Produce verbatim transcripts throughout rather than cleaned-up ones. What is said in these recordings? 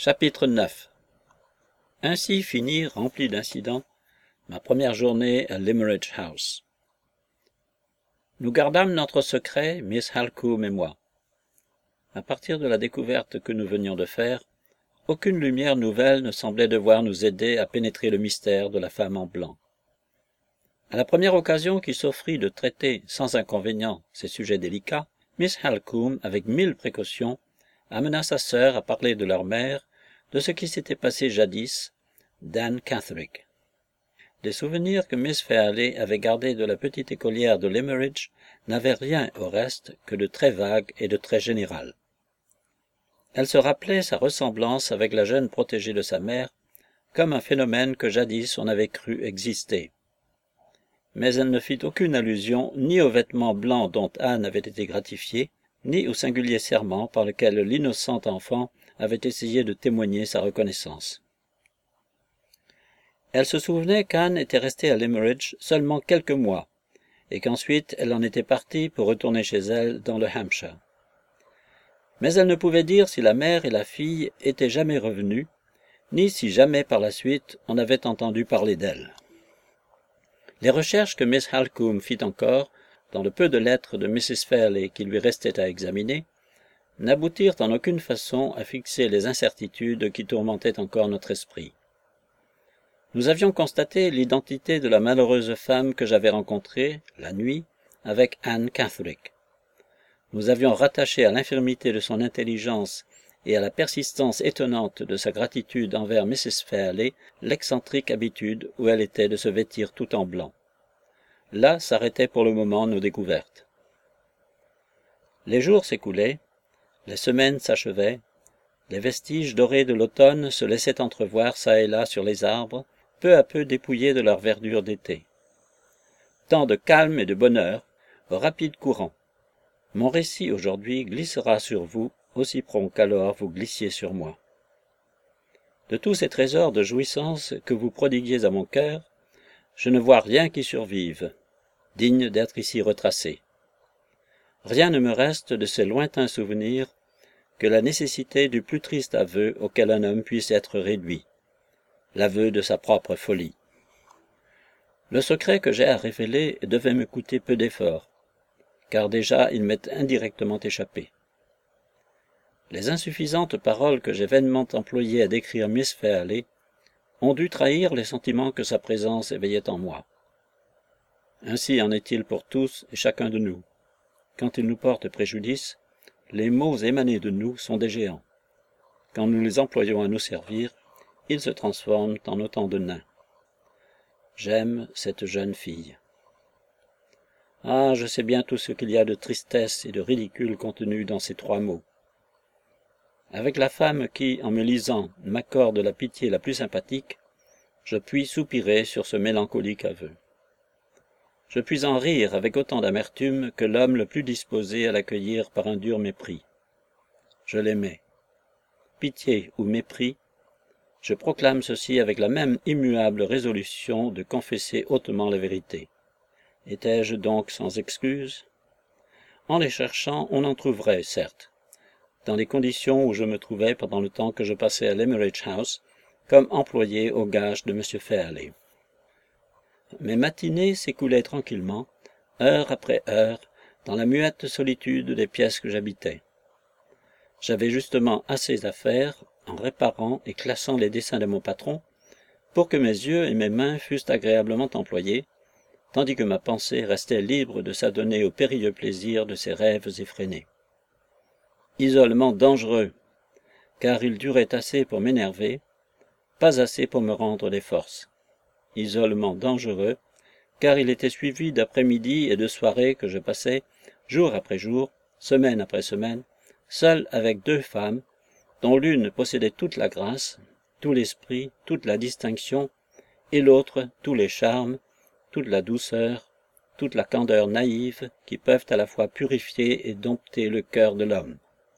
Chapitre neuf. Ainsi finit, rempli d'incidents, ma première journée à Limmeridge House. Nous gardâmes notre secret, Miss Halcombe et moi. À partir de la découverte que nous venions de faire, aucune lumière nouvelle ne semblait devoir nous aider à pénétrer le mystère de la femme en blanc. À la première occasion qui s'offrit de traiter sans inconvénient ces sujets délicats, Miss Halcombe, avec mille précautions, amena sa sœur à parler de leur mère, de ce qui s'était passé jadis, d'Anne Catherick. Les souvenirs que Miss Fairley avait gardés de la petite écolière de Limmeridge n'avaient rien, au reste, que de très vague et de très général. Elle se rappelait sa ressemblance avec la jeune protégée de sa mère, comme un phénomène que jadis on avait cru exister. Mais elle ne fit aucune allusion ni aux vêtements blancs dont Anne avait été gratifiée, ni au singulier serment par lequel l'innocente enfant avait essayé de témoigner sa reconnaissance. Elle se souvenait qu'Anne était restée à Limmeridge seulement quelques mois, et qu'ensuite elle en était partie pour retourner chez elle dans le Hampshire. Mais elle ne pouvait dire si la mère et la fille étaient jamais revenues, ni si jamais par la suite on avait entendu parler d'elles. Les recherches que Miss Halcombe fit encore, dans le peu de lettres de Missus Fairley qui lui restaient à examiner, n'aboutirent en aucune façon à fixer les incertitudes qui tourmentaient encore notre esprit. Nous avions constaté l'identité de la malheureuse femme que j'avais rencontrée, la nuit, avec Anne Catherick. Nous avions rattaché à l'infirmité de son intelligence et à la persistance étonnante de sa gratitude envers Missus Fairley l'excentrique habitude où elle était de se vêtir tout en blanc. Là s'arrêtaient pour le moment nos découvertes. Les jours s'écoulaient, les semaines s'achevaient, les vestiges dorés de l'automne se laissaient entrevoir çà et là sur les arbres, peu à peu dépouillés de leur verdure d'été. Temps de calme et de bonheur, au rapide courant. Mon récit aujourd'hui glissera sur vous, aussi prompt qu'alors vous glissiez sur moi. De tous ces trésors de jouissance que vous prodiguiez à mon cœur, je ne vois rien qui survive, digne d'être ici retracé. Rien ne me reste de ces lointains souvenirs que la nécessité du plus triste aveu auquel un homme puisse être réduit, l'aveu de sa propre folie. Le secret que j'ai à révéler devait me coûter peu d'efforts, car déjà il m'est indirectement échappé. Les insuffisantes paroles que j'ai vainement employées à décrire Miss Fairley ont dû trahir les sentiments que sa présence éveillait en moi. Ainsi en est-il pour tous et chacun de nous. Quand ils nous portent préjudice, les mots émanés de nous sont des géants. Quand nous les employons à nous servir, ils se transforment en autant de nains. J'aime cette jeune fille. Ah, je sais bien tout ce qu'il y a de tristesse et de ridicule contenu dans ces trois mots. Avec la femme qui, en me lisant, m'accorde la pitié la plus sympathique, je puis soupirer sur ce mélancolique aveu. Je puis en rire avec autant d'amertume que l'homme le plus disposé à l'accueillir par un dur mépris. Je l'aimais. Pitié ou mépris, je proclame ceci avec la même immuable résolution de confesser hautement la vérité. Étais-je donc sans excuse? En les cherchant, on en trouverait, certes, dans les conditions où je me trouvais pendant le temps que je passais à Limmeridge House, comme employé aux gages de M. Fairley. Mes matinées s'écoulaient tranquillement, heure après heure, dans la muette solitude des pièces que j'habitais. J'avais justement assez à faire, en réparant et classant les dessins de mon patron, pour que mes yeux et mes mains fussent agréablement employés, tandis que ma pensée restait libre de s'adonner au périlleux plaisir de ses rêves effrénés. Isolement dangereux, car il durait assez pour m'énerver, pas assez pour me rendre des forces. Isolement dangereux, car il était suivi d'après-midi et de soirées que je passais, jour après jour, semaine après semaine, seul avec deux femmes, dont l'une possédait toute la grâce, tout l'esprit, toute la distinction, et l'autre tous les charmes, toute la douceur, toute la candeur naïve qui peuvent à la fois purifier et dompter le cœur de l'homme.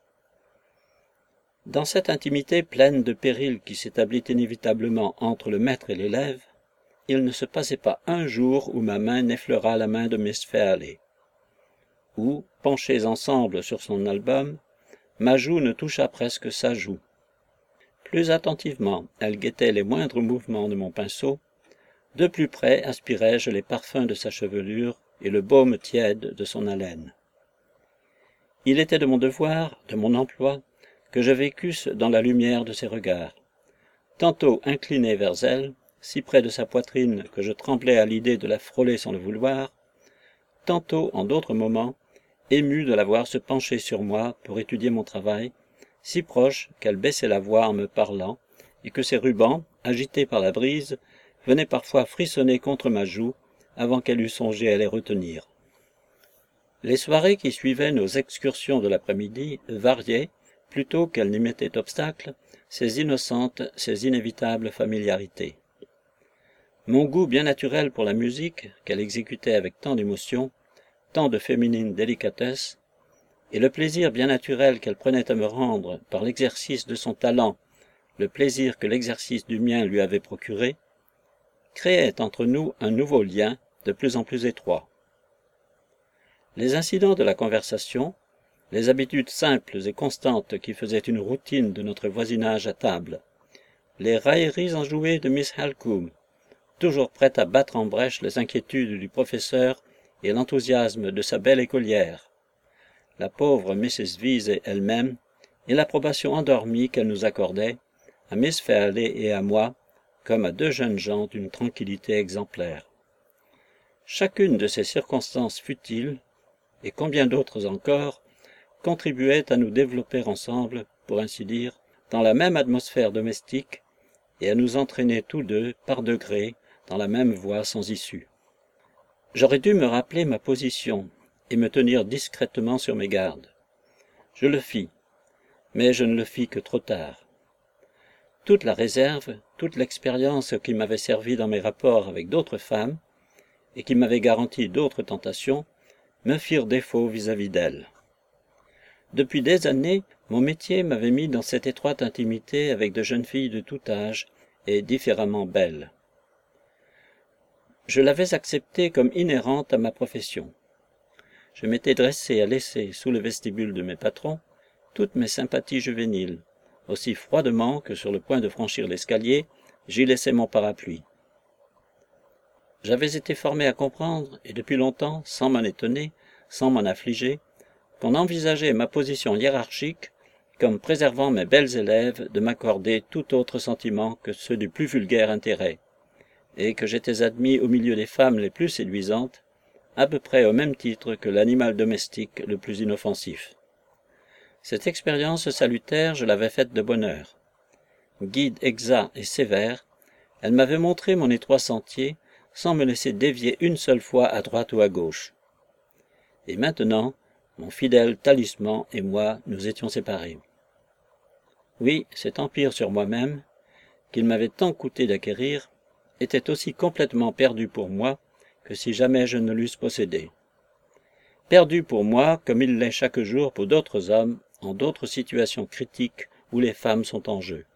Dans cette intimité pleine de périls qui s'établit inévitablement entre le maître et l'élève, il ne se passait pas un jour où ma main n'effleura la main de Miss Fairley, où, penchés ensemble sur son album, ma joue ne toucha presque sa joue. Plus attentivement, elle guettait les moindres mouvements de mon pinceau. De plus près aspirai-je les parfums de sa chevelure et le baume tiède de son haleine. Il était de mon devoir, de mon emploi, que je vécusse dans la lumière de ses regards. Tantôt incliné vers elle, si près de sa poitrine que je tremblais à l'idée de la frôler sans le vouloir, tantôt, en d'autres moments, ému de la voir se pencher sur moi pour étudier mon travail, si proche qu'elle baissait la voix en me parlant, et que ses rubans, agités par la brise, venaient parfois frissonner contre ma joue avant qu'elle eût songé à les retenir. Les soirées qui suivaient nos excursions de l'après-midi variaient, plutôt qu'elles n'y mettaient obstacle, ces innocentes, ces inévitables familiarités. Mon goût bien naturel pour la musique, qu'elle exécutait avec tant d'émotion, tant de féminine délicatesse, et le plaisir bien naturel qu'elle prenait à me rendre par l'exercice de son talent, le plaisir que l'exercice du mien lui avait procuré, créaient entre nous un nouveau lien de plus en plus étroit. Les incidents de la conversation, les habitudes simples et constantes qui faisaient une routine de notre voisinage à table, les railleries enjouées de Miss Halcombe, toujours prête à battre en brèche les inquiétudes du professeur et l'enthousiasme de sa belle écolière, la pauvre missus Vesey elle-même, et l'approbation endormie qu'elle nous accordait, à Miss Fairley et à moi, comme à deux jeunes gens d'une tranquillité exemplaire. Chacune de ces circonstances futiles, et combien d'autres encore, contribuait à nous développer ensemble, pour ainsi dire, dans la même atmosphère domestique, et à nous entraîner tous deux, par degrés, dans la même voie sans issue. J'aurais dû me rappeler ma position, et me tenir discrètement sur mes gardes. Je le fis, mais je ne le fis que trop tard. Toute la réserve, toute l'expérience qui m'avait servi dans mes rapports avec d'autres femmes, et qui m'avait garanti d'autres tentations, me firent défaut vis-à-vis d'elle. Depuis des années, mon métier m'avait mis dans cette étroite intimité avec de jeunes filles de tout âge et différemment belles. Je l'avais acceptée comme inhérente à ma profession. Je m'étais dressé à laisser, sous le vestibule de mes patrons, toutes mes sympathies juvéniles, aussi froidement que sur le point de franchir l'escalier, j'y laissais mon parapluie. J'avais été formé à comprendre, et depuis longtemps, sans m'en étonner, sans m'en affliger, qu'on envisageait ma position hiérarchique comme préservant mes belles élèves de m'accorder tout autre sentiment que ceux du plus vulgaire intérêt, et que j'étais admis au milieu des femmes les plus séduisantes, à peu près au même titre que l'animal domestique le plus inoffensif. Cette expérience salutaire, je l'avais faite de bonne heure. Guide exact et sévère, elle m'avait montré mon étroit sentier, sans me laisser dévier une seule fois à droite ou à gauche. Et maintenant, mon fidèle talisman et moi nous étions séparés. Oui, cet empire sur moi-même, qu'il m'avait tant coûté d'acquérir, était aussi complètement perdu pour moi que si jamais je ne l'eusse possédé. Perdu pour moi comme il l'est chaque jour pour d'autres hommes en d'autres situations critiques où les femmes sont en jeu.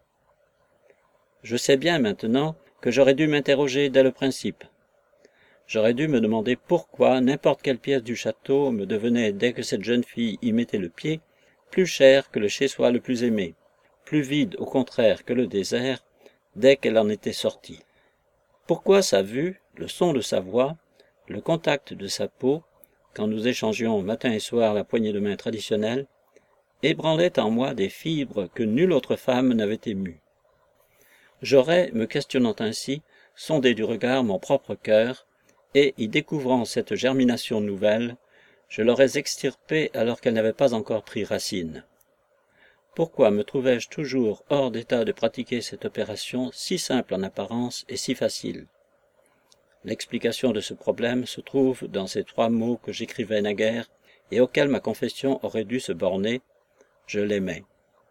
Je sais bien maintenant que j'aurais dû m'interroger dès le principe. J'aurais dû me demander pourquoi n'importe quelle pièce du château me devenait, dès que cette jeune fille y mettait le pied, plus chère que le chez-soi le plus aimé, plus vide au contraire que le désert, dès qu'elle en était sortie. Pourquoi sa vue, le son de sa voix, le contact de sa peau, quand nous échangions matin et soir la poignée de main traditionnelle, ébranlaient en moi des fibres que nulle autre femme n'avait émues. J'aurais, me questionnant ainsi, sondé du regard mon propre cœur, et, y découvrant cette germination nouvelle, je l'aurais extirpée alors qu'elle n'avait pas encore pris racine. Pourquoi me trouvais-je toujours hors d'état de pratiquer cette opération si simple en apparence et si facile? L'explication de ce problème se trouve dans ces trois mots que j'écrivais naguère et auxquels ma confession aurait dû se borner. Je l'aimais.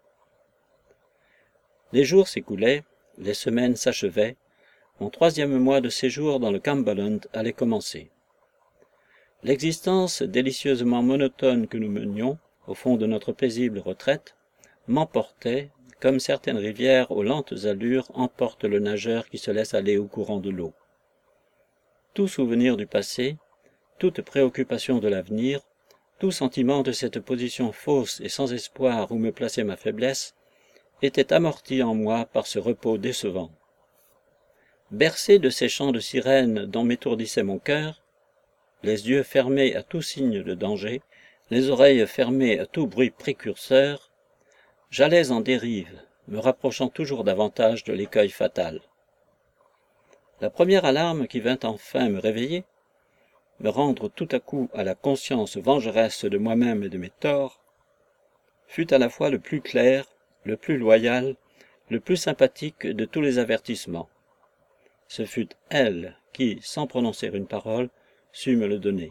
Les jours s'écoulaient, les semaines s'achevaient, mon troisième mois de séjour dans le Cumberland allait commencer. L'existence délicieusement monotone que nous menions, au fond de notre paisible retraite, m'emportait, comme certaines rivières aux lentes allures emportent le nageur qui se laisse aller au courant de l'eau. Tout souvenir du passé, toute préoccupation de l'avenir, tout sentiment de cette position fausse et sans espoir où me plaçait ma faiblesse, était amorti en moi par ce repos décevant. Bercé de ces chants de sirènes dont m'étourdissait mon cœur, les yeux fermés à tout signe de danger, les oreilles fermées à tout bruit précurseur, j'allais en dérive, me rapprochant toujours davantage de l'écueil fatal. La première alarme qui vint enfin me réveiller, me rendre tout à coup à la conscience vengeresse de moi-même et de mes torts, fut à la fois le plus clair, le plus loyal, le plus sympathique de tous les avertissements. Ce fut elle qui, sans prononcer une parole, sut me le donner.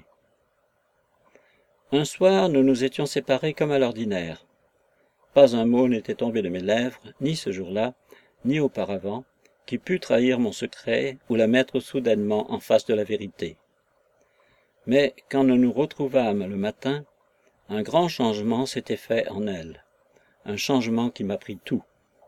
Un soir, nous nous étions séparés comme à l'ordinaire. Pas un mot n'était tombé de mes lèvres, ni ce jour-là, ni auparavant, qui pût trahir mon secret ou la mettre soudainement en face de la vérité. Mais quand nous nous retrouvâmes le matin, un grand changement s'était fait en elle, un changement qui m'apprit tout.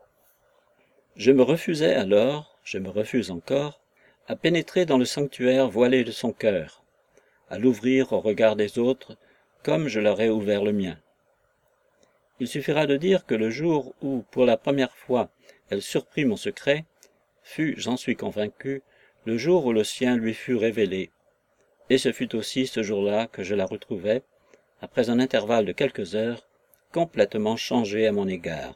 Je me refusais alors, je me refuse encore, à pénétrer dans le sanctuaire voilé de son cœur, à l'ouvrir au regard des autres, comme je leur ai ouvert le mien. Il suffira de dire que le jour où, pour la première fois, elle surprit mon secret, fut, j'en suis convaincu, le jour où le sien lui fut révélé, et ce fut aussi ce jour-là que je la retrouvai, après un intervalle de quelques heures, complètement changée à mon égard.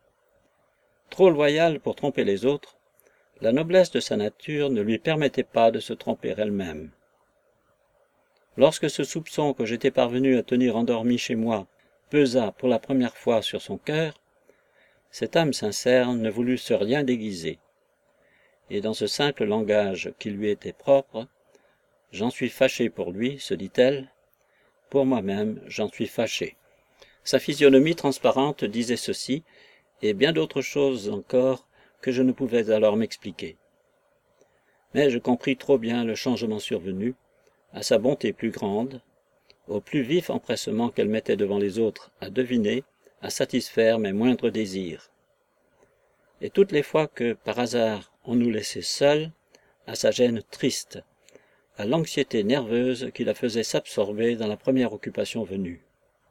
Trop loyale pour tromper les autres, la noblesse de sa nature ne lui permettait pas de se tromper elle-même. Lorsque ce soupçon que j'étais parvenu à tenir endormi chez moi pesa pour la première fois sur son cœur, cette âme sincère ne voulut se rien déguiser, et dans ce simple langage qui lui était propre, « J'en suis fâché pour lui, se dit-elle, pour moi-même j'en suis fâché. » Sa physionomie transparente disait ceci, et bien d'autres choses encore que je ne pouvais alors m'expliquer. Mais je compris trop bien le changement survenu, à sa bonté plus grande, au plus vif empressement qu'elle mettait devant les autres à deviner, à satisfaire mes moindres désirs. Et toutes les fois que, par hasard, on nous laissait seuls, à sa gêne triste, à l'anxiété nerveuse qui la faisait s'absorber dans la première occupation venue.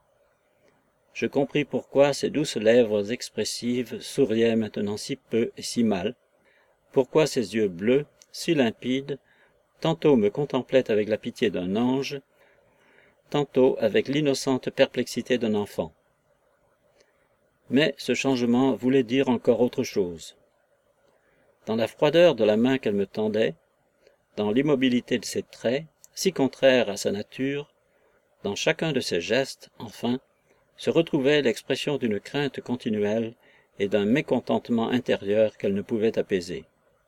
Je compris pourquoi ses douces lèvres expressives souriaient maintenant si peu et si mal, pourquoi ses yeux bleus, si limpides, tantôt me contemplaient avec la pitié d'un ange, tantôt avec l'innocente perplexité d'un enfant. Mais ce changement voulait dire encore autre chose. Dans la froideur de la main qu'elle me tendait, dans l'immobilité de ses traits, si contraires à sa nature, dans chacun de ses gestes, enfin, se retrouvait l'expression d'une crainte continuelle et d'un mécontentement intérieur qu'elle ne pouvait apaiser.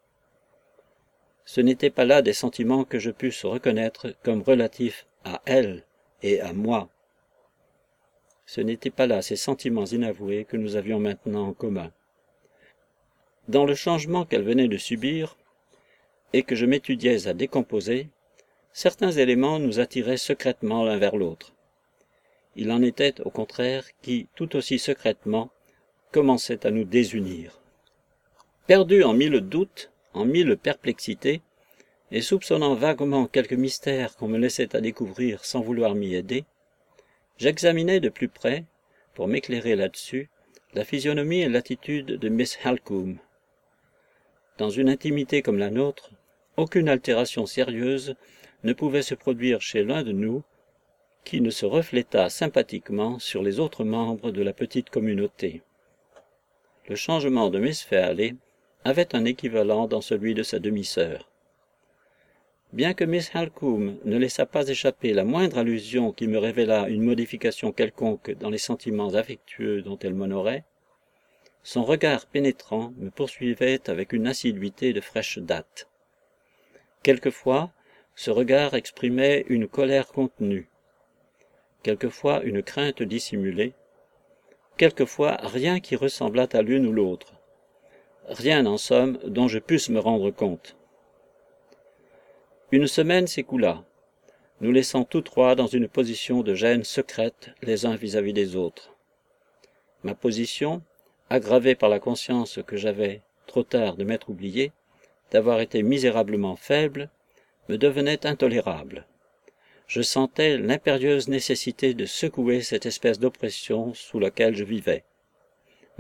Ce n'étaient pas là des sentiments que je pusse reconnaître comme relatifs à elle et à moi. Ce n'étaient pas là ces sentiments inavoués que nous avions maintenant en commun. Dans le changement qu'elle venait de subir, et que je m'étudiais à décomposer, certains éléments nous attiraient secrètement l'un vers l'autre. Il en était, au contraire, qui, tout aussi secrètement, commençaient à nous désunir. Perdu en mille doutes, en mille perplexités, et soupçonnant vaguement quelque mystère qu'on me laissait à découvrir sans vouloir m'y aider, j'examinais de plus près, pour m'éclairer là-dessus, la physionomie et l'attitude de Miss Halcombe. Dans une intimité comme la nôtre, aucune altération sérieuse ne pouvait se produire chez l'un de nous qui ne se reflétât sympathiquement sur les autres membres de la petite communauté. Le changement de Miss Fairley avait un équivalent dans celui de sa demi-sœur. Bien que Miss Halcombe ne laissât pas échapper la moindre allusion qui me révélât une modification quelconque dans les sentiments affectueux dont elle m'honorait, son regard pénétrant me poursuivait avec une assiduité de fraîche date. Quelquefois, ce regard exprimait une colère contenue, quelquefois une crainte dissimulée, quelquefois rien qui ressemblât à l'une ou l'autre, rien en somme dont je pusse me rendre compte. Une semaine s'écoula, nous laissant tous trois dans une position de gêne secrète les uns vis-à-vis des autres. Ma position, aggravée par la conscience que j'avais, trop tard, de m'être oublié, d'avoir été misérablement faible, me devenait intolérable. Je sentais l'impérieuse nécessité de secouer cette espèce d'oppression sous laquelle je vivais.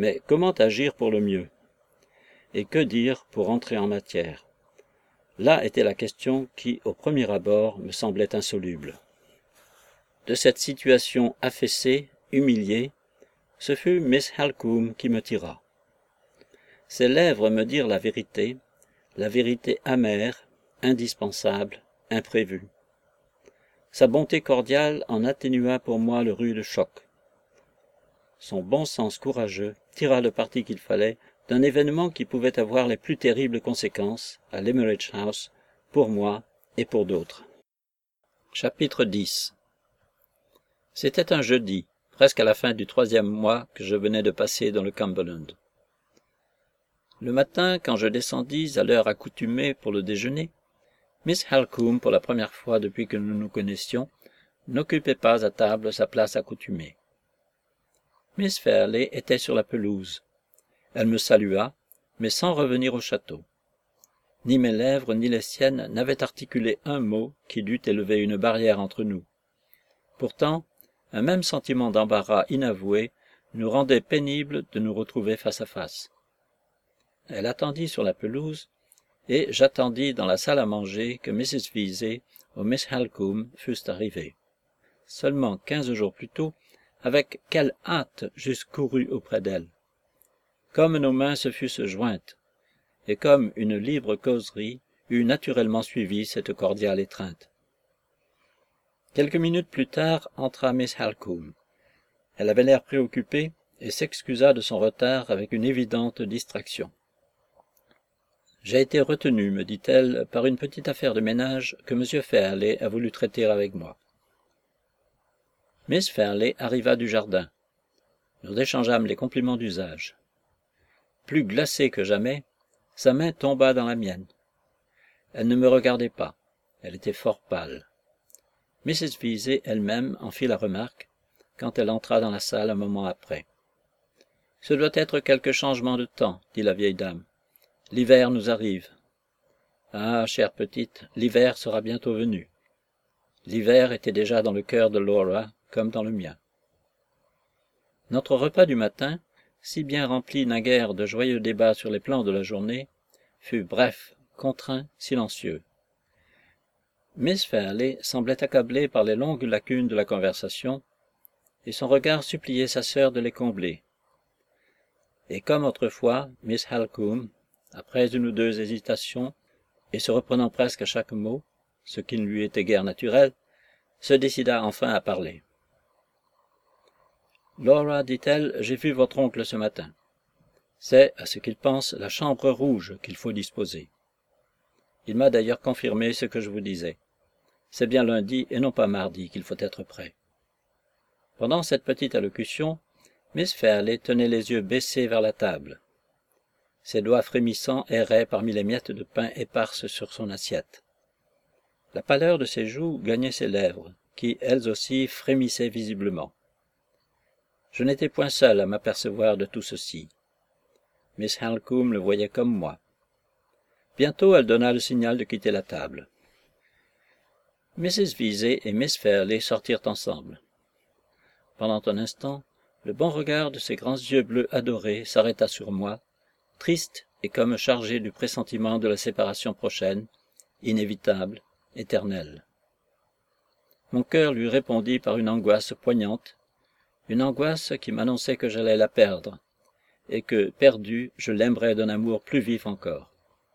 Mais comment agir pour le mieux? Et que dire pour entrer en matière? Là était la question qui, au premier abord, me semblait insoluble. De cette situation affaissée, humiliée, ce fut Miss Halcombe qui me tira. Ses lèvres me dirent la vérité, la vérité amère, indispensable, imprévue. Sa bonté cordiale en atténua pour moi le rude choc. Son bon sens courageux tira le parti qu'il fallait d'un événement qui pouvait avoir les plus terribles conséquences à l'Emeridge House, pour moi et pour d'autres. Chapitre dix. C'était un jeudi, presque à la fin du troisième mois que je venais de passer dans le Cumberland. Le matin, quand je descendis à l'heure accoutumée pour le déjeuner, Miss Halcombe, pour la première fois depuis que nous nous connaissions, n'occupait pas à table sa place accoutumée. Miss Fairley était sur la pelouse. Elle me salua, mais sans revenir au château. Ni mes lèvres ni les siennes n'avaient articulé un mot qui dût élever une barrière entre nous. Pourtant, un même sentiment d'embarras inavoué nous rendait pénible de nous retrouver face à face. Elle attendit sur la pelouse, et j'attendis dans la salle à manger que Missus Vesey ou Miss Halcombe fussent arrivées. Seulement quinze jours plus tôt, avec quelle hâte j'eusse couru auprès d'elle. Comme nos mains se fussent jointes, et comme une libre causerie eût naturellement suivi cette cordiale étreinte. Quelques minutes plus tard entra Miss Halcombe. Elle avait l'air préoccupée et s'excusa de son retard avec une évidente distraction. « J'ai été retenue, me dit-elle, par une petite affaire de ménage que M. Fairley a voulu traiter avec moi. » Miss Fairley arriva du jardin. Nous échangeâmes les compliments d'usage. Plus glacée que jamais, sa main tomba dans la mienne. Elle ne me regardait pas. Elle était fort pâle. Missus Vesey elle-même en fit la remarque, quand elle entra dans la salle un moment après. « Ce doit être quelque changement de temps, dit la vieille dame. L'hiver nous arrive. Ah, chère petite, l'hiver sera bientôt venu. » L'hiver était déjà dans le cœur de Laura, comme dans le mien. Notre repas du matin, si bien rempli naguère de joyeux débats sur les plans de la journée, fut bref, contraint, silencieux. Miss Fairley semblait accablée par les longues lacunes de la conversation, et son regard suppliait sa sœur de les combler. Et comme autrefois, Miss Halcombe, après une ou deux hésitations, et se reprenant presque à chaque mot, ce qui ne lui était guère naturel, se décida enfin à parler. « Laura, dit-elle, j'ai vu votre oncle ce matin. C'est, à ce qu'il pense, la chambre rouge qu'il faut disposer. Il m'a d'ailleurs confirmé ce que je vous disais. C'est bien lundi et non pas mardi qu'il faut être prêt. » Pendant cette petite allocution, Miss Fairley tenait les yeux baissés vers la table. Ses doigts frémissants erraient parmi les miettes de pain éparses sur son assiette. La pâleur de ses joues gagnait ses lèvres, qui, elles aussi, frémissaient visiblement. Je n'étais point seul à m'apercevoir de tout ceci. Miss Halcombe le voyait comme moi. Bientôt elle donna le signal de quitter la table. Missus Vesey et Miss Fairley sortirent ensemble. Pendant un instant, le bon regard de ses grands yeux bleus adorés s'arrêta sur moi, triste et comme chargé du pressentiment de la séparation prochaine, inévitable, éternelle. Mon cœur lui répondit par une angoisse poignante, une angoisse qui m'annonçait que j'allais la perdre, et que, perdue, je l'aimerais d'un amour plus vif encore.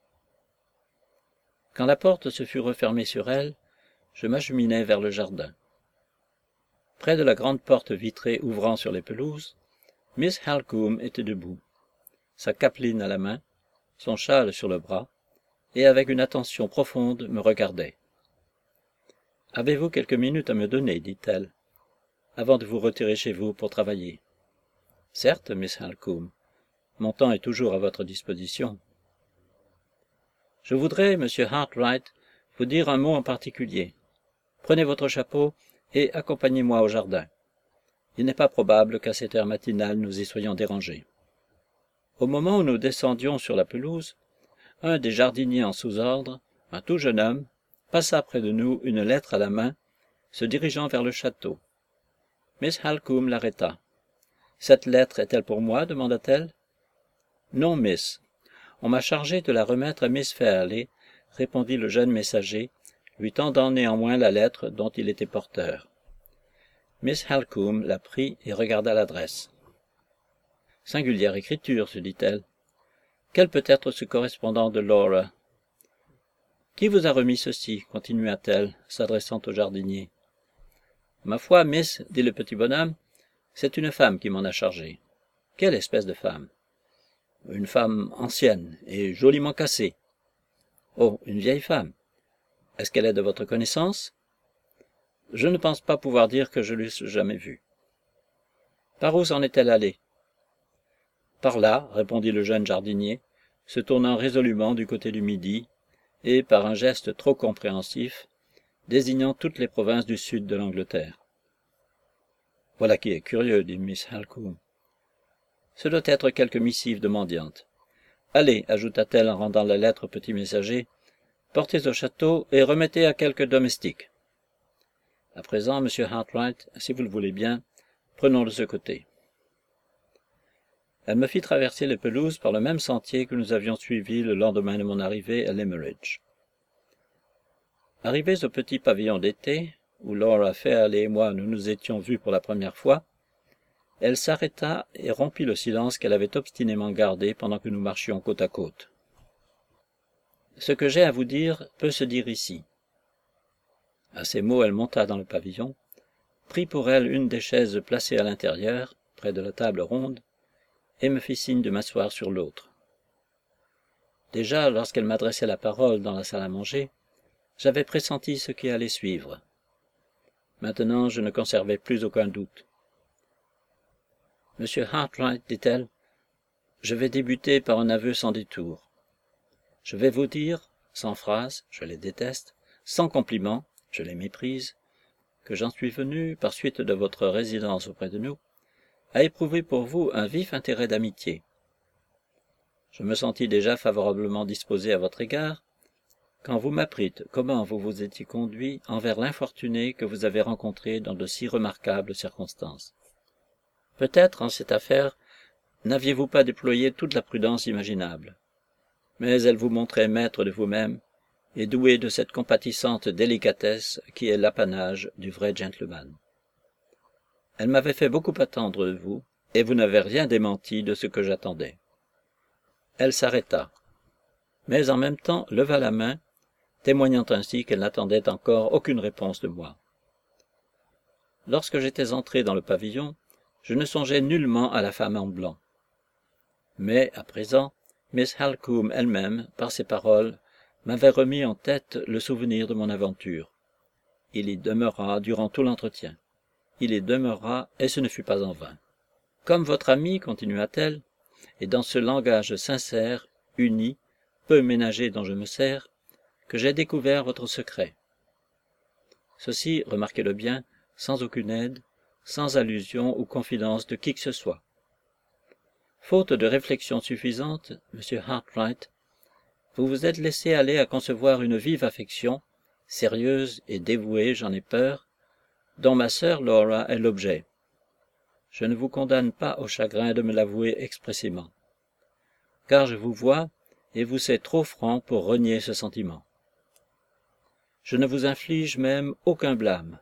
Quand la porte se fut refermée sur elle, je m'acheminai vers le jardin. Près de la grande porte vitrée ouvrant sur les pelouses, Miss Halcombe était debout, sa capeline à la main, son châle sur le bras, et avec une attention profonde me regardait. « Avez-vous quelques minutes à me donner, dit-elle, avant de vous retirer chez vous pour travailler. »« Certes, Miss Halcombe, mon temps est toujours à votre disposition. »« Je voudrais, Monsieur Hartright, vous dire un mot en particulier. Prenez votre chapeau et accompagnez-moi au jardin. Il n'est pas probable qu'à cette heure matinale nous y soyons dérangés. » Au moment où nous descendions sur la pelouse, un des jardiniers en sous-ordre, un tout jeune homme, passa près de nous une lettre à la main, se dirigeant vers le château. Miss Halcombe l'arrêta. Cette lettre est-elle pour moi demanda-t-elle. Non, miss. On m'a chargé de la remettre à Miss Fairley, répondit le jeune messager, lui tendant néanmoins la lettre dont il était porteur. Miss Halcombe la prit et regarda l'adresse. Singulière écriture, se dit-elle. Quel peut être ce correspondant de Laura? Qui vous a remis ceci? Continua-t-elle, s'adressant au jardinier. Ma foi, miss, dit le petit bonhomme, c'est une femme qui m'en a chargé. Quelle espèce de femme? Une femme ancienne et joliment cassée. Oh, une vieille femme. Est-ce qu'elle est de votre connaissance? Je ne pense pas pouvoir dire que je l'eusse jamais vue. Par où s'en est-elle allée? Par là, répondit le jeune jardinier, se tournant résolument du côté du midi, et, par un geste trop compréhensif, désignant toutes les provinces du sud de l'Angleterre. Voilà qui est curieux, dit Miss Halcombe. Ce doit être quelque missive de mendiante. Allez, ajouta-t-elle en rendant la lettre au petit messager, portez au château et remettez à quelque domestique. À présent, monsieur Hartright, si vous le voulez bien, prenons de ce côté. Elle me fit traverser les pelouses par le même sentier que nous avions suivi le lendemain de mon arrivée à Limmeridge. Arrivés au petit pavillon d'été, où Laura Fairley et moi nous nous étions vus pour la première fois, elle s'arrêta et rompit le silence qu'elle avait obstinément gardé pendant que nous marchions côte à côte. Ce que j'ai à vous dire peut se dire ici. À ces mots, elle monta dans le pavillon, prit pour elle une des chaises placées à l'intérieur, près de la table ronde, et me fit signe de m'asseoir sur l'autre. Déjà, lorsqu'elle m'adressait la parole dans la salle à manger, j'avais pressenti ce qui allait suivre. Maintenant, je ne conservais plus aucun doute. « Monsieur Hartright, dit-elle, je vais débuter par un aveu sans détour. Je vais vous dire, sans phrase, je les déteste, sans compliment, je les méprise, que j'en suis venu, par suite de votre résidence auprès de nous, à éprouver pour vous un vif intérêt d'amitié. Je me sentis déjà favorablement disposé à votre égard, quand vous m'apprîtes comment vous vous étiez conduit envers l'infortuné que vous avez rencontré dans de si remarquables circonstances. Peut-être, en cette affaire, n'aviez-vous pas déployé toute la prudence imaginable, mais elle vous montrait maître de vous-même et doué de cette compatissante délicatesse qui est l'apanage du vrai gentleman. Elle m'avait fait beaucoup attendre de vous, et vous n'avez rien démenti de ce que j'attendais. Elle s'arrêta, mais en même temps leva la main, témoignant ainsi qu'elle n'attendait encore aucune réponse de moi. Lorsque j'étais entré dans le pavillon, je ne songeais nullement à la femme en blanc. Mais, à présent, Miss Halcombe elle-même, par ses paroles, m'avait remis en tête le souvenir de mon aventure. Il y demeura durant tout l'entretien. Il y demeura, et ce ne fut pas en vain. Comme votre amie, continua-t-elle, et dans ce langage sincère, uni, peu ménagé dont je me sers, que j'ai découvert votre secret. Ceci, remarquez-le bien, sans aucune aide, sans allusion ou confidence de qui que ce soit. Faute de réflexion suffisante, monsieur Hartright, vous vous êtes laissé aller à concevoir une vive affection, sérieuse et dévouée, j'en ai peur, dont ma sœur Laura est l'objet. Je ne vous condamne pas au chagrin de me l'avouer expressément, car je vous vois et vous sais trop franc pour renier ce sentiment. Je ne vous inflige même aucun blâme.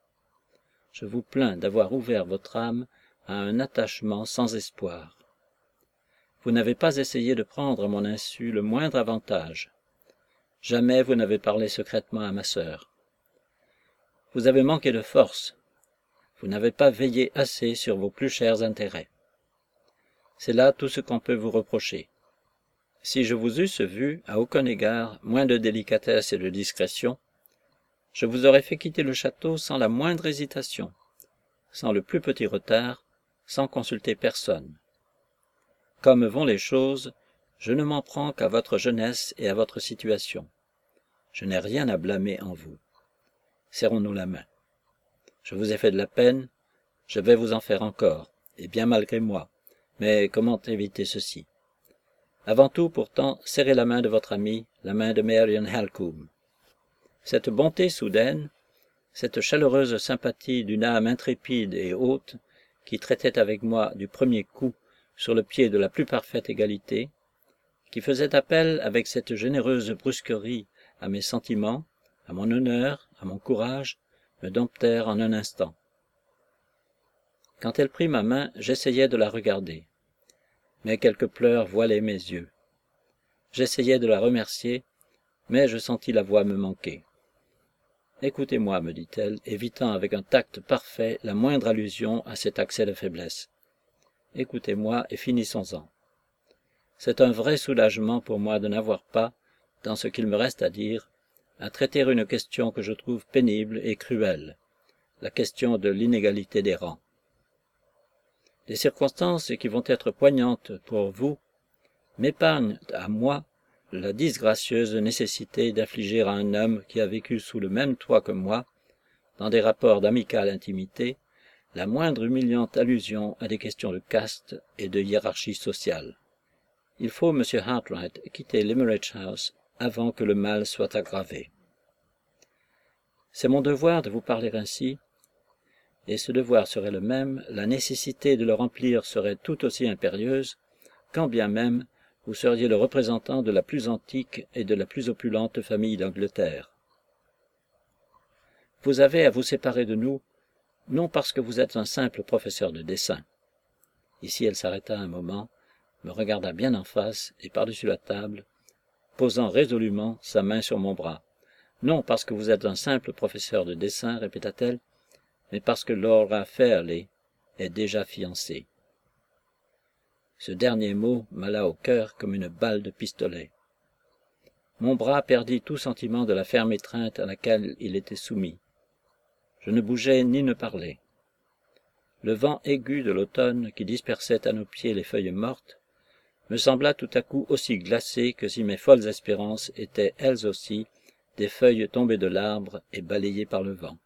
Je vous plains d'avoir ouvert votre âme à un attachement sans espoir. Vous n'avez pas essayé de prendre à mon insu le moindre avantage. Jamais vous n'avez parlé secrètement à ma sœur. Vous avez manqué de force. Vous n'avez pas veillé assez sur vos plus chers intérêts. C'est là tout ce qu'on peut vous reprocher. Si je vous eusse vu, à aucun égard, moins de délicatesse et de discrétion, je vous aurais fait quitter le château sans la moindre hésitation, sans le plus petit retard, sans consulter personne. Comme vont les choses, je ne m'en prends qu'à votre jeunesse et à votre situation. Je n'ai rien à blâmer en vous. Serrons-nous la main. Je vous ai fait de la peine, je vais vous en faire encore, et bien malgré moi, mais comment éviter ceci? Avant tout, pourtant, serrez la main de votre amie, la main de Marion Halcombe. Cette bonté soudaine, cette chaleureuse sympathie d'une âme intrépide et haute, qui traitait avec moi du premier coup sur le pied de la plus parfaite égalité, qui faisait appel avec cette généreuse brusquerie à mes sentiments, à mon honneur, à mon courage, me domptèrent en un instant. Quand elle prit ma main, j'essayai de la regarder, mais quelques pleurs voilaient mes yeux. J'essayai de la remercier, mais je sentis la voix me manquer. « Écoutez-moi, me dit-elle, évitant avec un tact parfait la moindre allusion à cet accès de faiblesse. Écoutez-moi et finissons-en. C'est un vrai soulagement pour moi de n'avoir pas, dans ce qu'il me reste à dire, à traiter une question que je trouve pénible et cruelle, la question de l'inégalité des rangs. Les circonstances qui vont être poignantes pour vous m'épargnent à moi la disgracieuse nécessité d'infliger à un homme qui a vécu sous le même toit que moi, dans des rapports d'amicale intimité, la moindre humiliante allusion à des questions de caste et de hiérarchie sociale. Il faut, monsieur Hartright, quitter Limmeridge House avant que le mal soit aggravé. C'est mon devoir de vous parler ainsi, et ce devoir serait le même, la nécessité de le remplir serait tout aussi impérieuse, quand bien même vous seriez le représentant de la plus antique et de la plus opulente famille d'Angleterre. Vous avez à vous séparer de nous, non parce que vous êtes un simple professeur de dessin. Ici elle s'arrêta un moment, me regarda bien en face et par-dessus la table, posant résolument sa main sur mon bras. Non parce que vous êtes un simple professeur de dessin, répéta-t-elle, mais parce que Laura Fairley est déjà fiancée. Ce dernier mot m'alla au cœur comme une balle de pistolet. Mon bras perdit tout sentiment de la ferme étreinte à laquelle il était soumis. Je ne bougeai ni ne parlais. Le vent aigu de l'automne qui dispersait à nos pieds les feuilles mortes me sembla tout à coup aussi glacé que si mes folles espérances étaient elles aussi des feuilles tombées de l'arbre et balayées par le vent.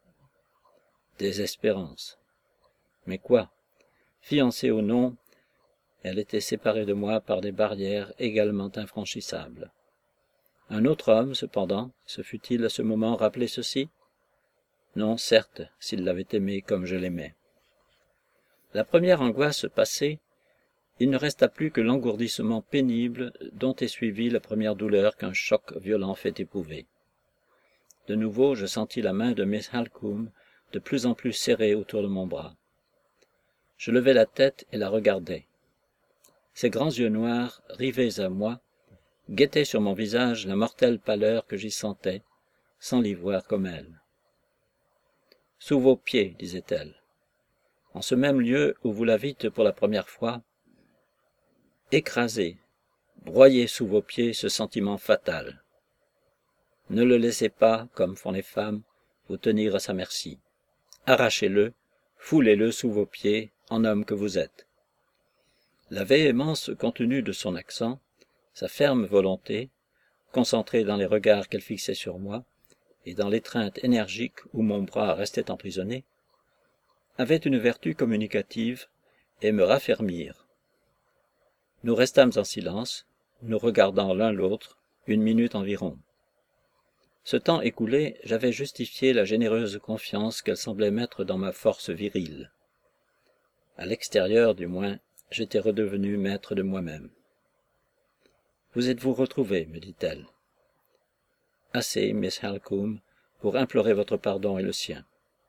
Des espérances. Mais quoi? Fiancée ou non, elle était séparée de moi par des barrières également infranchissables. Un autre homme, cependant, se fût-il à ce moment rappelé ceci? Non, certes, s'il l'avait aimée comme je l'aimais. La première angoisse passée, il ne resta plus que l'engourdissement pénible dont est suivie la première douleur qu'un choc violent fait éprouver. De nouveau, je sentis la main de Miss Halcombe de plus en plus serrée autour de mon bras. Je levai la tête et la regardai. Ses grands yeux noirs, rivés à moi, guettaient sur mon visage la mortelle pâleur que j'y sentais, sans l'y voir comme elle. « Sous vos pieds, disait-elle. En ce même lieu où vous la vîtes pour la première fois, écrasez, broyez sous vos pieds ce sentiment fatal. Ne le laissez pas, comme font les femmes, vous tenir à sa merci. Arrachez-le, foulez-le sous vos pieds, en homme que vous êtes. » La véhémence contenue de son accent, sa ferme volonté, concentrée dans les regards qu'elle fixait sur moi, et dans l'étreinte énergique où mon bras restait emprisonné, avait une vertu communicative et me raffermirent. Nous restâmes en silence, nous regardant l'un l'autre, une minute environ. Ce temps écoulé, j'avais justifié la généreuse confiance qu'elle semblait mettre dans ma force virile. À l'extérieur, du moins, j'étais redevenu maître de moi-même. « Vous êtes-vous retrouvée, me dit-elle. « Assez, Miss Halcombe, pour implorer votre pardon et le sien.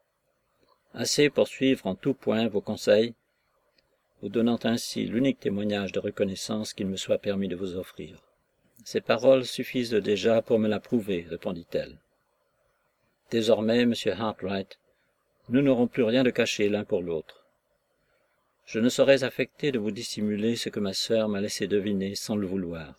Assez pour suivre en tout point vos conseils, vous donnant ainsi l'unique témoignage de reconnaissance qu'il me soit permis de vous offrir. Ces paroles suffisent déjà pour me l'approuver, répondit-elle. Désormais, monsieur Hartright, nous n'aurons plus rien de caché l'un pour l'autre. Je ne saurais affecter de vous dissimuler ce que ma sœur m'a laissé deviner sans le vouloir.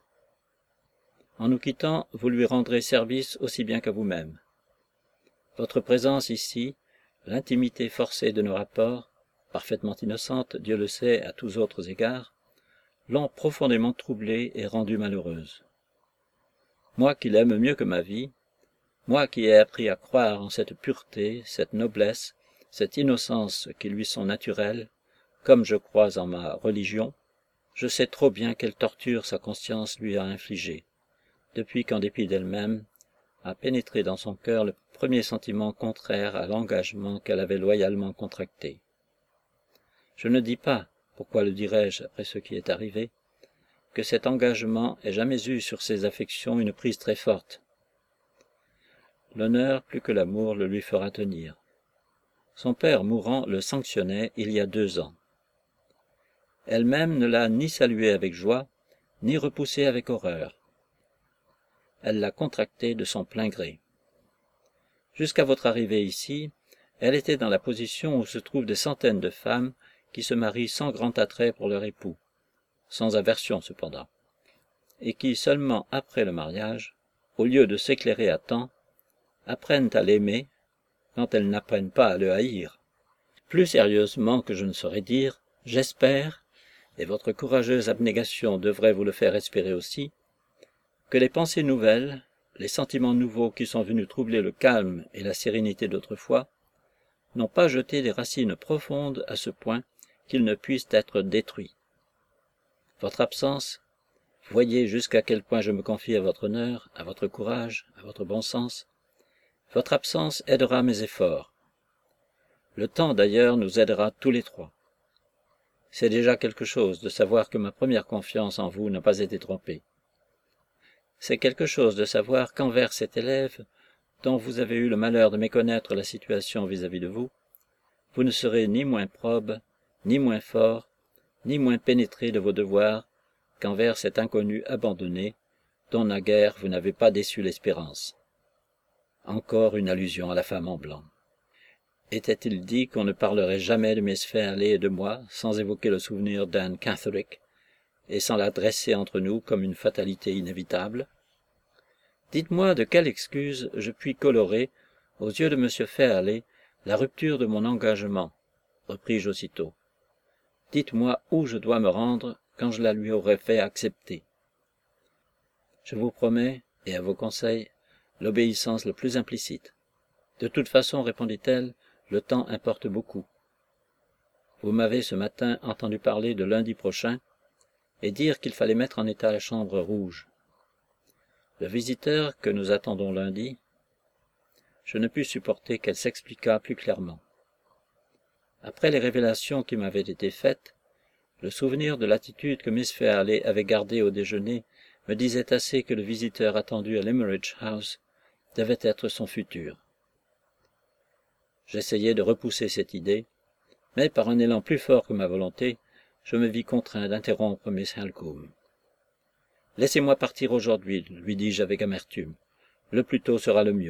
En nous quittant, vous lui rendrez service aussi bien qu'à vous-même. Votre présence ici, l'intimité forcée de nos rapports, parfaitement innocente, Dieu le sait, à tous autres égards, l'ont profondément troublée et rendue malheureuse. Moi qui l'aime mieux que ma vie, moi qui ai appris à croire en cette pureté, cette noblesse, cette innocence qui lui sont naturelles, comme je crois en ma religion, je sais trop bien quelle torture sa conscience lui a infligée, depuis qu'en dépit d'elle-même, a pénétré dans son cœur le premier sentiment contraire à l'engagement qu'elle avait loyalement contracté. Je ne dis pas, pourquoi le dirais-je après ce qui est arrivé, que cet engagement ait jamais eu sur ses affections une prise très forte. L'honneur plus que l'amour le lui fera tenir. Son père mourant le sanctionnait il y a deux ans. Elle-même ne l'a ni salué avec joie, ni repoussé avec horreur. Elle l'a contracté de son plein gré. Jusqu'à votre arrivée ici, elle était dans la position où se trouvent des centaines de femmes qui se marient sans grand attrait pour leur époux, sans aversion cependant, et qui seulement après le mariage, au lieu de s'éclairer à temps, apprennent à l'aimer quand elles n'apprennent pas à le haïr. Plus sérieusement que je ne saurais dire, j'espère, et votre courageuse abnégation devrait vous le faire espérer aussi, que les pensées nouvelles, les sentiments nouveaux qui sont venus troubler le calme et la sérénité d'autrefois, n'ont pas jeté des racines profondes à ce point qu'ils ne puissent être détruits. Votre absence, voyez jusqu'à quel point je me confie à votre honneur, à votre courage, à votre bon sens, votre absence aidera mes efforts. Le temps d'ailleurs nous aidera tous les trois. C'est déjà quelque chose de savoir que ma première confiance en vous n'a pas été trompée. C'est quelque chose de savoir qu'envers cet élève, dont vous avez eu le malheur de méconnaître la situation vis-à-vis de vous, vous ne serez ni moins probe, ni moins fort, ni moins pénétré de vos devoirs qu'envers cet inconnu abandonné, dont naguère vous n'avez pas déçu l'espérance. Encore une allusion à la femme en blanc. Était-il dit qu'on ne parlerait jamais de Miss Fairley et de moi sans évoquer le souvenir d'Anne Catherick, et sans la dresser entre nous comme une fatalité inévitable? Dites-moi de quelle excuse je puis colorer, aux yeux de M. Fairley, la rupture de mon engagement, repris-je aussitôt. Dites-moi où je dois me rendre quand je la lui aurai fait accepter. Je vous promets, et à vos conseils, l'obéissance la plus implicite. De toute façon, répondit-elle, le temps importe beaucoup. Vous m'avez ce matin entendu parler de lundi prochain, et dire qu'il fallait mettre en état la chambre rouge. Le visiteur que nous attendons lundi, je ne pus supporter qu'elle s'expliquât plus clairement. Après les révélations qui m'avaient été faites, le souvenir de l'attitude que Miss Fairley avait gardée au déjeuner me disait assez que le visiteur attendu à l'Emeridge House devait être son futur. J'essayai de repousser cette idée, mais par un élan plus fort que ma volonté, je me vis contraint d'interrompre Miss Halcombe. « Laissez-moi partir aujourd'hui, lui dis-je avec amertume. Le plus tôt sera le mieux. »«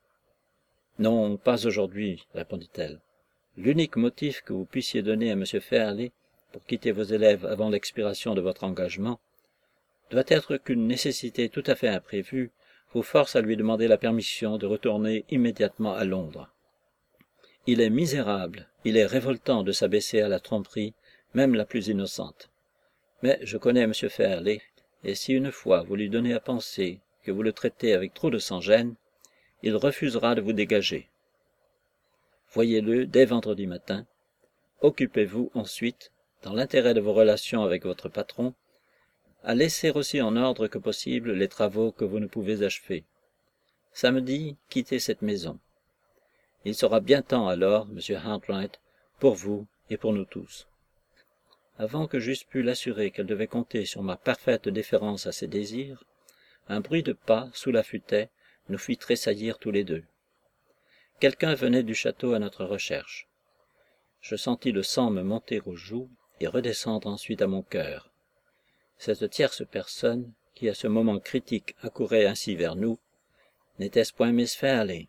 Non, pas aujourd'hui, répondit-elle. L'unique motif que vous puissiez donner à M. Fairley pour quitter vos élèves avant l'expiration de votre engagement doit être qu'une nécessité tout à fait imprévue vous force à lui demander la permission de retourner immédiatement à Londres. Il est misérable, il est révoltant de s'abaisser à la tromperie, même la plus innocente. Mais je connais M. Fairley, et si une fois vous lui donnez à penser que vous le traitez avec trop de sans-gêne, il refusera de vous dégager. Voyez-le dès vendredi matin. Occupez-vous ensuite, dans l'intérêt de vos relations avec votre patron, à laisser aussi en ordre que possible les travaux que vous ne pouvez achever. Samedi, quittez cette maison. Il sera bien temps alors, Monsieur Hartwright, pour vous et pour nous tous. » Avant que j'eusse pu l'assurer qu'elle devait compter sur ma parfaite déférence à ses désirs, un bruit de pas, sous la futaie, nous fit tressaillir tous les deux. Quelqu'un venait du château à notre recherche. Je sentis le sang me monter aux joues et redescendre ensuite à mon cœur. Cette tierce personne, qui à ce moment critique accourait ainsi vers nous, n'était-ce point Miss Fairley?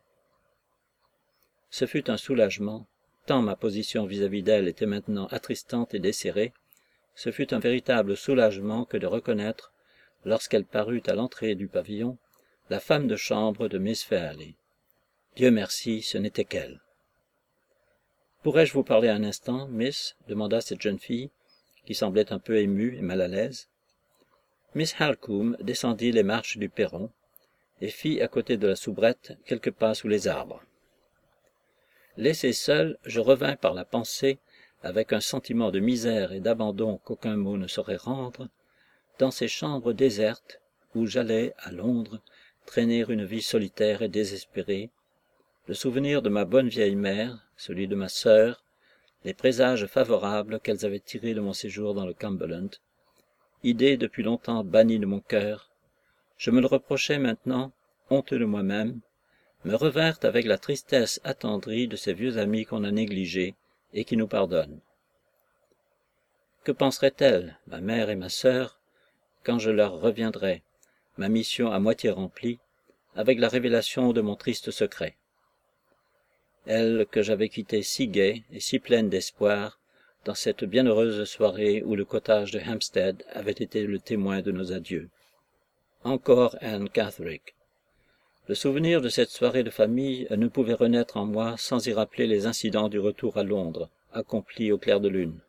Ce fut un soulagement, tant ma position vis-à-vis d'elle était maintenant attristante et desserrée, ce fut un véritable soulagement que de reconnaître, lorsqu'elle parut à l'entrée du pavillon, la femme de chambre de Miss Fairley. Dieu merci, ce n'était qu'elle. « Pourrais-je vous parler un instant, Miss ?» demanda cette jeune fille, qui semblait un peu émue et mal à l'aise. Miss Halcombe descendit les marches du perron, et fit à côté de la soubrette quelques pas sous les arbres. Laissé seul, je revins par la pensée, avec un sentiment de misère et d'abandon qu'aucun mot ne saurait rendre, dans ces chambres désertes où j'allais, à Londres, traîner une vie solitaire et désespérée, le souvenir de ma bonne vieille mère, celui de ma sœur, les présages favorables qu'elles avaient tirés de mon séjour dans le Cumberland, idée depuis longtemps bannie de mon cœur, je me le reprochais maintenant, honteux de moi-même, me revinrent avec la tristesse attendrie de ces vieux amis qu'on a négligés et qui nous pardonnent. Que penseraient-elles, ma mère et ma sœur, quand je leur reviendrai, ma mission à moitié remplie, avec la révélation de mon triste secret? Elles que j'avais quittées si gaies et si pleines d'espoir, dans cette bienheureuse soirée où le cottage de Hampstead avait été le témoin de nos adieux. Encore Anne Catherick. Le souvenir de cette soirée de famille ne pouvait renaître en moi sans y rappeler les incidents du retour à Londres, accomplis au clair de lune.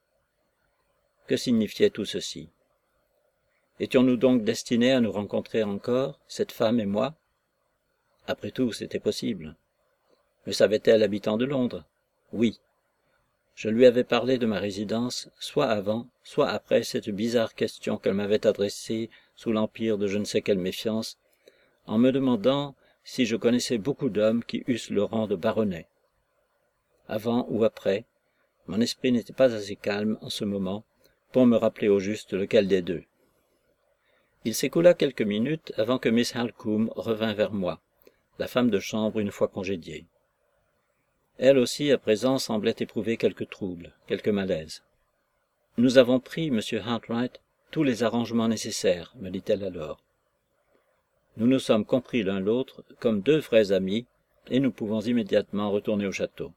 Que signifiait tout ceci? Étions-nous donc destinés à nous rencontrer encore, cette femme et moi? Après tout, c'était possible. Me savait-elle habitant de Londres? Oui. Je lui avais parlé de ma résidence, soit avant, soit après cette bizarre question qu'elle m'avait adressée sous l'empire de je ne sais quelle méfiance, en me demandant si je connaissais beaucoup d'hommes qui eussent le rang de baronnet. Avant ou après, mon esprit n'était pas assez calme en ce moment pour me rappeler au juste lequel des deux. Il s'écoula quelques minutes avant que Miss Halcombe revint vers moi, la femme de chambre une fois congédiée. Elle aussi, à présent, semblait éprouver quelque trouble, quelque malaise. « Nous avons pris, monsieur Hartright, tous les arrangements nécessaires, me dit-elle alors. Nous nous sommes compris l'un l'autre comme deux vrais amis, et nous pouvons immédiatement retourner au château.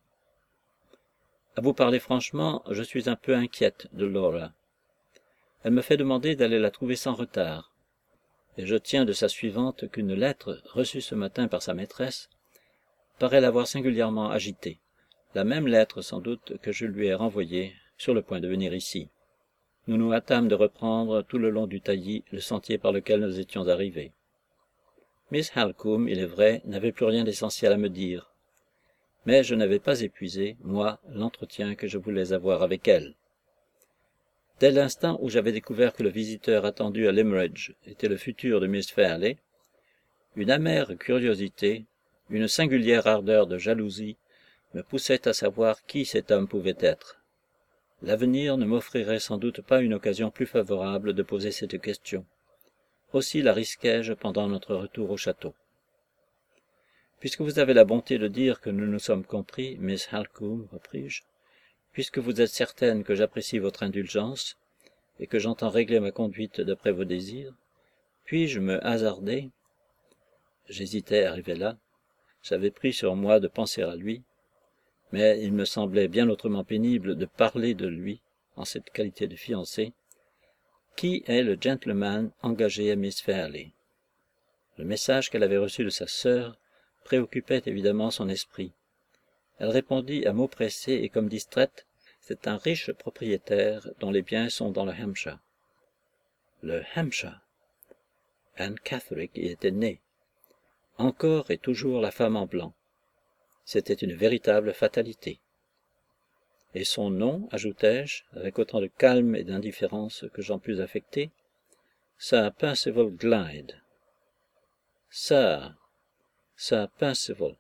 À vous parler franchement, je suis un peu inquiète de Laura. Elle me fait demander d'aller la trouver sans retard, et je tiens de sa suivante qu'une lettre, reçue ce matin par sa maîtresse, paraît l'avoir singulièrement agitée, la même lettre sans doute que je lui ai renvoyée sur le point de venir ici. Nous nous hâtâmes de reprendre tout le long du taillis le sentier par lequel nous étions arrivés. Miss Halcombe, il est vrai, n'avait plus rien d'essentiel à me dire, mais je n'avais pas épuisé, moi, l'entretien que je voulais avoir avec elle. Dès l'instant où j'avais découvert que le visiteur attendu à Limmeridge était le futur de Miss Fairley, une amère curiosité, une singulière ardeur de jalousie me poussait à savoir qui cet homme pouvait être. L'avenir ne m'offrirait sans doute pas une occasion plus favorable de poser cette question. Aussi la risquai-je pendant notre retour au château. Puisque vous avez la bonté de dire que nous nous sommes compris, Miss Halcombe, repris-je, puisque vous êtes certaine que j'apprécie votre indulgence et que j'entends régler ma conduite d'après vos désirs, puis-je me hasarder? J'hésitais à arriver là. J'avais pris sur moi de penser à lui, mais il me semblait bien autrement pénible de parler de lui, en cette qualité de fiancé. Qui est le gentleman engagé à Miss Fairley? Le message qu'elle avait reçu de sa sœur préoccupait évidemment son esprit. Elle répondit à mots pressés et comme distraite, c'est un riche propriétaire dont les biens sont dans le Hampshire. Le Hampshire! Anne Catherick y était née. Encore et toujours la femme en blanc. C'était une véritable fatalité. Et son nom, ajoutai-je, avec autant de calme et d'indifférence que j'en pus affecter, Sir Percival Glyde. Sir, Sir Percival.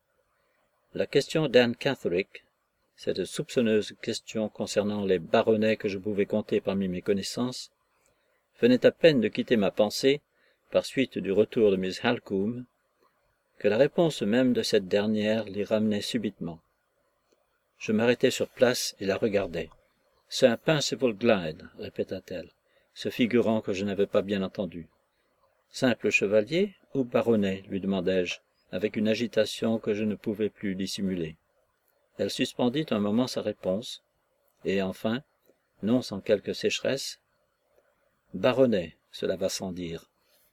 La question d'Anne Catherick, cette soupçonneuse question concernant les baronnets que je pouvais compter parmi mes connaissances, venait à peine de quitter ma pensée, par suite du retour de Miss Halcombe, que la réponse même de cette dernière l'y ramenait subitement. Je m'arrêtai sur place et la regardai. « Sir Percival Glyde » répéta-t-elle, se figurant que je n'avais pas bien entendu. « Simple chevalier ou baronnet » lui demandai-je, avec une agitation que je ne pouvais plus dissimuler. Elle suspendit un moment sa réponse, et enfin, non sans quelque sécheresse, « Baronnet, cela va sans dire. »